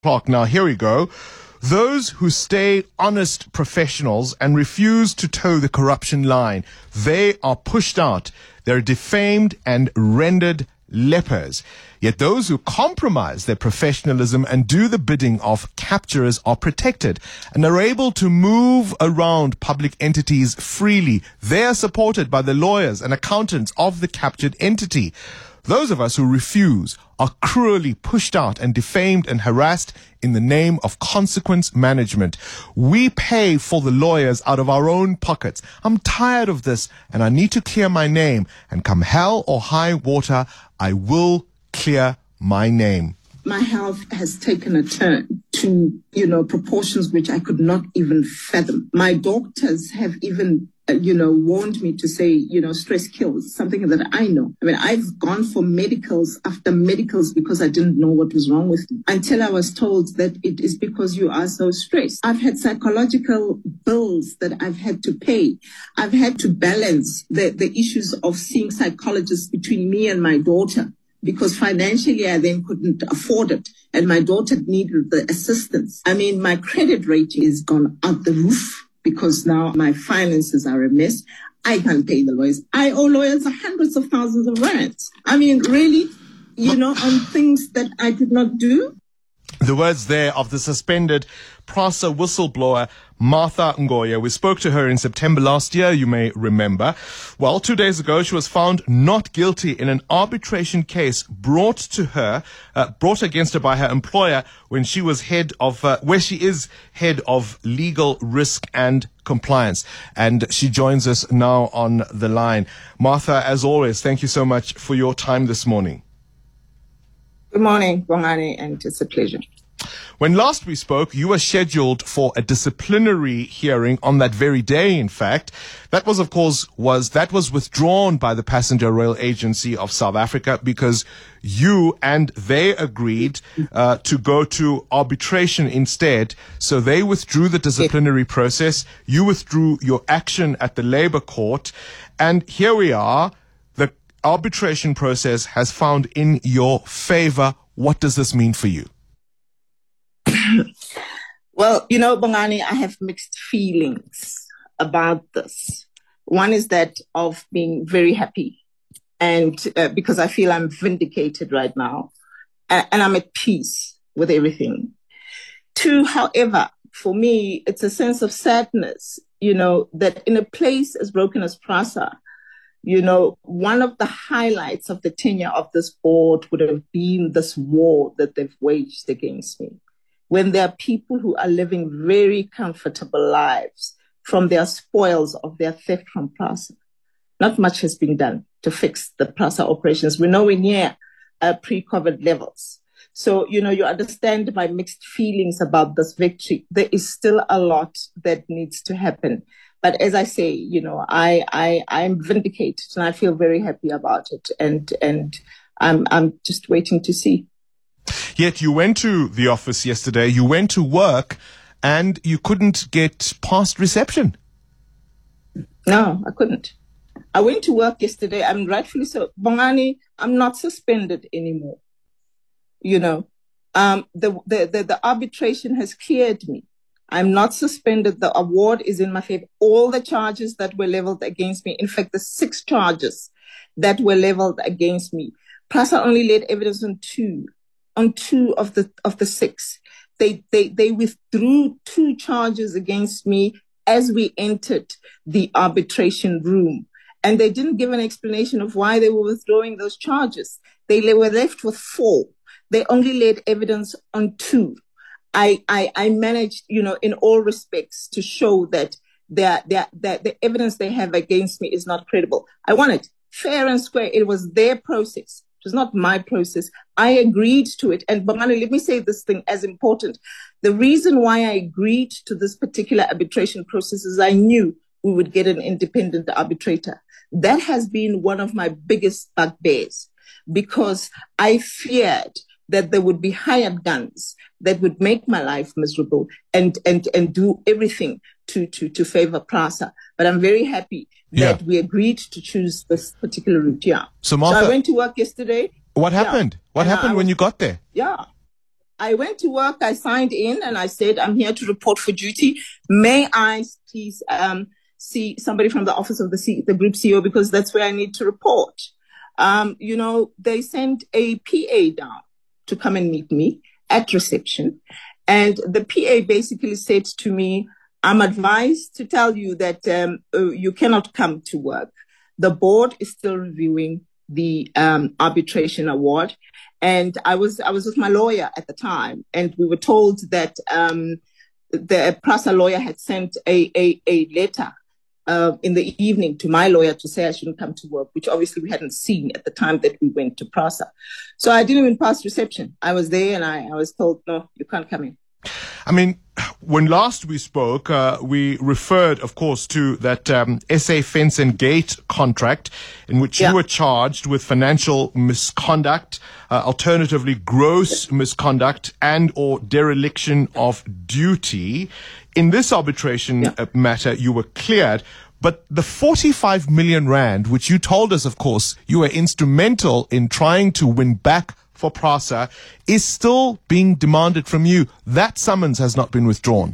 Clock. Now, here we go. Those who stay honest professionals and refuse to toe the corruption line, they are pushed out. They're defamed and rendered lepers. Yet those who compromise their professionalism and do the bidding of capturers are protected and are able to move around public entities freely. They are supported by the lawyers and accountants of the captured entity. Those of us who refuse are cruelly pushed out and defamed and harassed in the name of consequence management. We pay for the lawyers out of our own pockets. I'm tired of this and I need to clear my name. And come hell or high water, I will clear my name. My health has taken a turn to, proportions which I could not even fathom. My doctors have even warned me to say, stress kills, something that I know. I mean, I've gone for medicals after medicals because I didn't know what was wrong with me until I was told that it is because you are so stressed. I've had psychological bills that I've had to pay. I've had to balance the issues of seeing psychologists between me and my daughter, because financially I then couldn't afford it and my daughter needed the assistance. I mean, my credit rating is gone out the roof because now my finances are a mess. I can't pay the lawyers. I owe lawyers hundreds of thousands of rands. I mean, really, on things that I did not do. The words there of the suspended PRASA whistleblower, Martha Ngoya. We spoke to her in September last year, you may remember. Well, 2 days ago, she was found not guilty in an arbitration case brought against her by her employer when she was where she is head of legal risk and compliance. And she joins us now on the line. Martha, as always, thank you so much for your time this morning. Good morning, Bongani, and it's a pleasure. When last we spoke, you were scheduled for a disciplinary hearing on that very day, in fact. That was, of course, was withdrawn by the Passenger Rail Agency of South Africa because you and they agreed to go to arbitration instead. So they withdrew the disciplinary process. You withdrew your action at the Labour Court. And here we are. The arbitration process has found in your favor. What does this mean for you? Well, Bongani, I have mixed feelings about this. One is that of being very happy and because I feel I'm vindicated right now and I'm at peace with everything. Two, however, for me, it's a sense of sadness, that in a place as broken as PRASA, one of the highlights of the tenure of this board would have been this war that they've waged against me. When there are people who are living very comfortable lives from their spoils of their theft from PRASA. Not much has been done to fix the PRASA operations. We're nowhere near pre-COVID levels. So, you understand my mixed feelings about this victory. There is still a lot that needs to happen. But as I say, I'm vindicated and I feel very happy about it. And I'm just waiting to see. Yet you went to the office yesterday, you went to work, and you couldn't get past reception. No, I couldn't. I went to work yesterday, and rightfully so. Bongani, I'm not suspended anymore. The arbitration has cleared me. I'm not suspended. The award is in my favor. All the charges that were leveled against me, in fact, the 6 charges that were leveled against me, PRASA only laid evidence on two of the 6. They withdrew 2 charges against me as we entered the arbitration room. And they didn't give an explanation of why they were withdrawing those charges. They were left with 4. They only laid evidence on 2. I managed, in all respects to show that the evidence they have against me is not credible. I want it fair and square. It was their process. It was not my process. I agreed to it. And Bongani, let me say this thing as important. The reason why I agreed to this particular arbitration process is I knew we would get an independent arbitrator. That has been one of my biggest bugbears because I feared that there would be hired guns that would make my life miserable and do everything to favor PRASA. But I'm very happy that we agreed to choose this particular route. Yeah. So Martha, I went to work yesterday. What happened? What happened when you got there? Yeah. I went to work, I signed in, and I said, I'm here to report for duty. May I please see somebody from the office of the group CEO, because that's where I need to report. They sent a PA down to come and meet me at reception. And the PA basically said to me, I'm advised to tell you that you cannot come to work. The board is still reviewing the arbitration award. And I was with my lawyer at the time, and we were told that the PRASA lawyer had sent a letter in the evening to my lawyer to say I shouldn't come to work, which obviously we hadn't seen at the time that we went to PRASA. So I didn't even pass reception. I was there and I was told, no, you can't come in. I mean, when last we spoke, we referred, of course, to that SA Fence and Gate contract in which you were charged with financial misconduct, alternatively gross misconduct and or dereliction of duty. In this arbitration matter, you were cleared. But the 45 million rand, which you told us, of course, you were instrumental in trying to win back for PRASA, is still being demanded from you. That summons has not been withdrawn.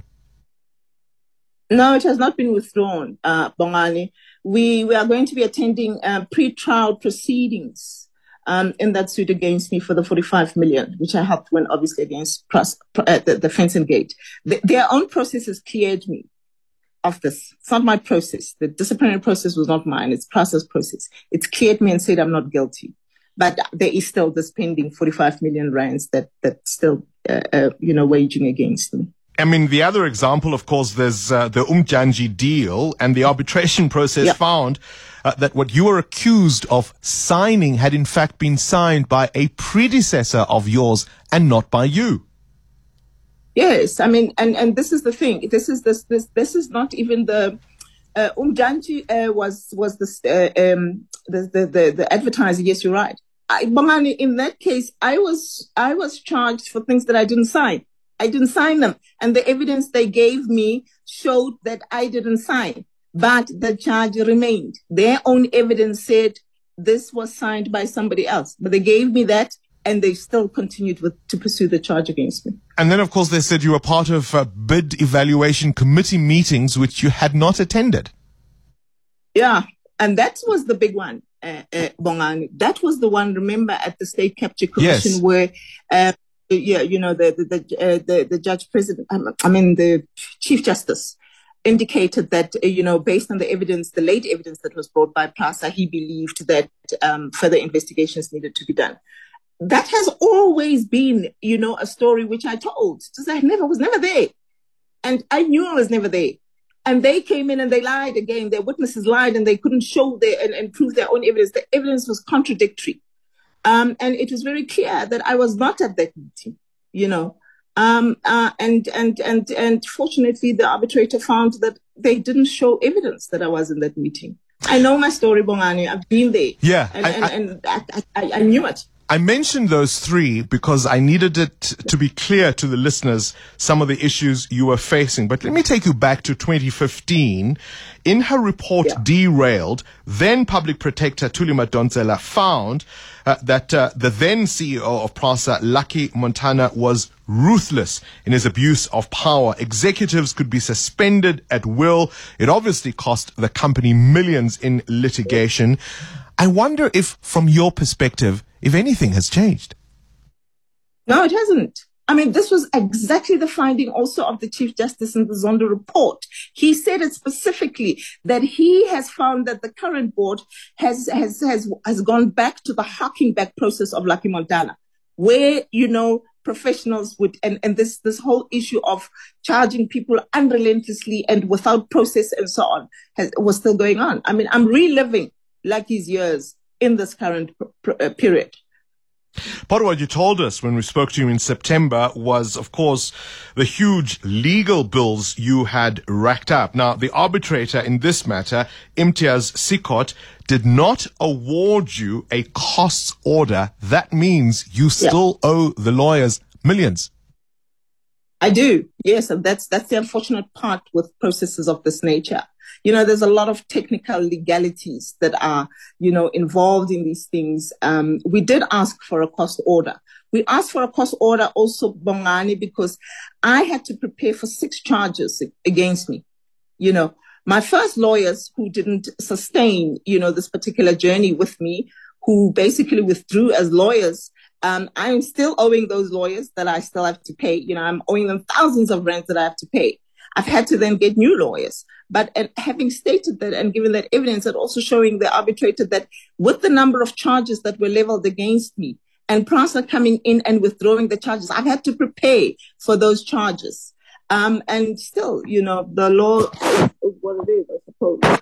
No, it has not been withdrawn, Bongani. We are going to be attending pre-trial proceedings in that suit against me for the 45 million, which I helped win, obviously, against the Fence and Gate. Their own process has cleared me of this. It's not my process. The disciplinary process was not mine. It's PRASA's process. It's cleared me and said I'm not guilty. But there is still this pending 45 million rands that's still, waging against me. I mean, the other example, of course, there's the Umjanji deal, and the arbitration process found that what you were accused of signing had in fact been signed by a predecessor of yours and not by you. Yes, I mean, and this is the thing. This is not even the Umjanji was the advertiser. Yes, you're right. Bongani, in that case, I was charged for things that I didn't sign. I didn't sign them, and the evidence they gave me showed that I didn't sign. But the charge remained. Their own evidence said this was signed by somebody else, but they gave me that, and they still continued to pursue the charge against me. And then, of course, they said you were part of bid evaluation committee meetings which you had not attended. Yeah, and that was the big one, Bongani. That was the one, remember, at the State Capture Commission where, the judge president, the Chief Justice indicated that, based on the evidence, the late evidence that was brought by PRASA, he believed that further investigations needed to be done. That has always been, a story which I told. Just I was never there. And I knew I was never there. And they came in and they lied again. Their witnesses lied and they couldn't show and prove their own evidence. The evidence was contradictory. And it was very clear that I was not at that meeting, and fortunately the arbitrator found that they didn't show evidence that I was in that meeting. I know my story, Bongani. I've been there. Yeah. And I knew it. I mentioned those three because I needed it to be clear to the listeners some of the issues you were facing. But let me take you back to 2015. In her report, Derailed, then Public Protector Thuli Madonsela found that the then CEO of PRASA, Lucky Montana, was ruthless in his abuse of power. Executives could be suspended at will. It obviously cost the company millions in litigation. I wonder if, from your perspective, if anything has changed. No, it hasn't. I mean, this was exactly the finding also of the Chief Justice in the Zondo report. He said it specifically that he has found that the current board has gone back to the harking back process of Lucky Montana, where, professionals would, and this whole issue of charging people unrelentlessly and without process and so on was still going on. I mean, I'm reliving Lucky's years in this current period. Part of what you told us when we spoke to you in September was, of course, the huge legal bills you had racked up. Now, the arbitrator in this matter, Imtiaz Sikot, did not award you a costs order. That means you still owe the lawyers millions. I do, yes, and that's the unfortunate part with processes of this nature. There's a lot of technical legalities that are, involved in these things. We did ask for a cost order, We asked for a court order also, Bongani, because I had to prepare for 6 charges against me. You know, my first lawyers who didn't sustain, this particular journey with me, who basically withdrew as lawyers, I'm still owing those lawyers that I still have to pay. I'm owing them thousands of rands that I have to pay. I've had to then get new lawyers. But having stated that and given that evidence, and also showing the arbitrator that with the number of charges that were leveled against me and PRASA coming in and withdrawing the charges, I've had to prepare for those charges. And still, the law is what it is, I suppose.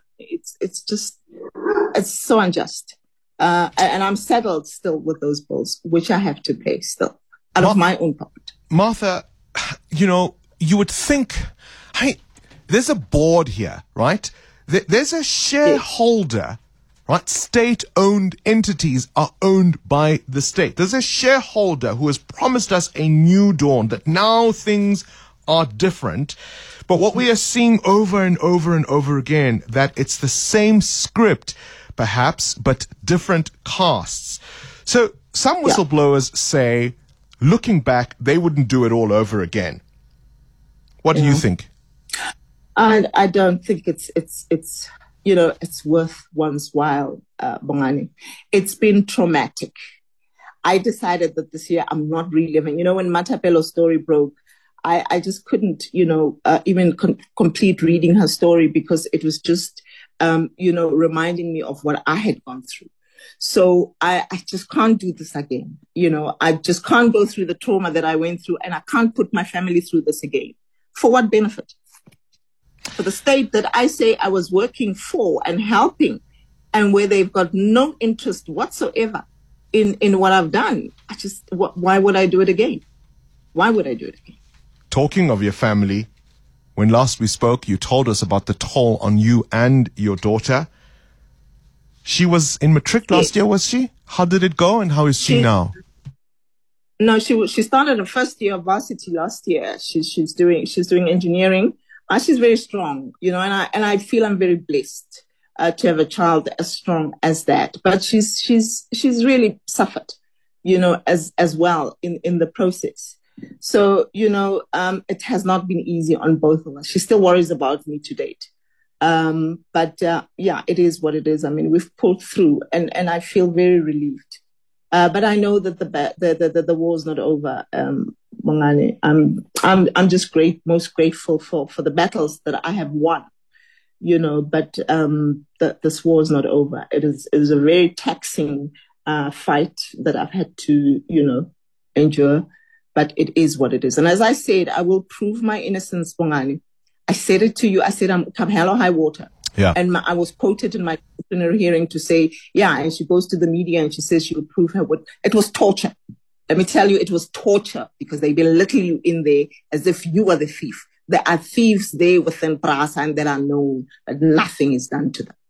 It's so unjust. And I'm saddled still with those bills, which I have to pay still out of my own pocket. Martha, you would think, there's a board here, right? There's a shareholder, right? State-owned entities are owned by the state. There's a shareholder who has promised us a new dawn, that now things are different. But what we are seeing over and over and over again, that it's the same script, perhaps, but different casts. So some whistleblowers say, looking back, they wouldn't do it all over again. What do you think? I don't think it's worth one's while, Bongani. It's been traumatic. I decided that this year I'm not reliving. When Matapelo's story broke, I just couldn't, even complete reading her story, because it was just, reminding me of what I had gone through. So I just can't do this again. I just can't go through the trauma that I went through, and I can't put my family through this again. For what benefit? For the state that I say I was working for and helping, and where they've got no interest whatsoever in what I've done. Why would I do it again? Why would I do it again? Talking of your family, when last we spoke, you told us about the toll on you and your daughter. She was in matric last year, was she? How did it go, and how is she now? No, she started her first year of varsity last year. She's doing engineering. She's very strong, and I feel I'm very blessed to have a child as strong as that. But she's really suffered, as well in the process. So, it has not been easy on both of us. She still worries about me to date. But it is what it is. I mean, we've pulled through, and I feel very relieved. But I know that the war is not over, Mongani. I'm just most grateful for the battles that I have won, but this war is not over. It is a very taxing fight that I've had to, endure. But it is what it is. And as I said, I will prove my innocence, Bongani. I said it to you. I said, I'm come hell or high water. Yeah. And I was quoted in my disciplinary hearing to say, and she goes to the media and she says she will prove her what. It was torture. Let me tell you, it was torture, because they belittle you in there as if you are the thief. There are thieves there within PRASA, and that are known, but nothing is done to them.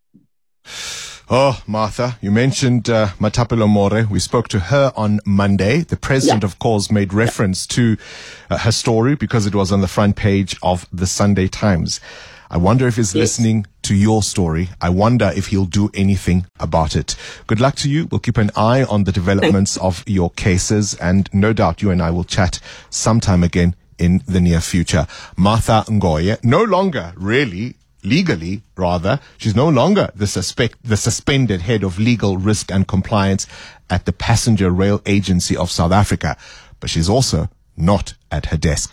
Oh, Martha, you mentioned Matapelo More. We spoke to her on Monday. The president, of course, made reference to her story because it was on the front page of the Sunday Times. I wonder if he's listening to your story. I wonder if he'll do anything about it. Good luck to you. We'll keep an eye on the developments of your cases, and no doubt you and I will chat sometime again in the near future. Martha Ngoye, no longer really, legally rather, she's no longer the suspended head of legal risk and compliance at the Passenger Rail Agency of South Africa, but she's also not at her desk.